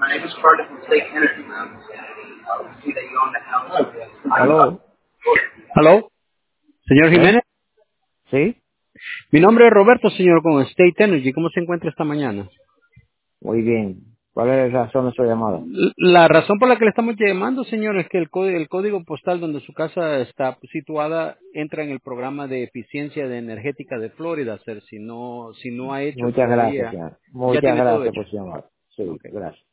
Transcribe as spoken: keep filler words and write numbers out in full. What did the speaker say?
My name is Carter from State Energy, ma'am. Uh, we see that you own the house. Aló. Hello, señor ¿Eh? Jiménez. ¿Sí? Mi nombre es Roberto, señor, con State Energy. ¿Cómo se encuentra esta mañana? Muy bien. ¿Cuál es la razón de su llamada? L- La razón por la que le estamos llamando, señor, es que el, có- el código postal donde su casa está situada entra en el programa de eficiencia de energética de Florida, sir. Si no, si no ha hecho Muchas gracias, todavía, señor. ya Muchas tiene todo gracias hecho. por su llamada. Sí, Ok. gracias.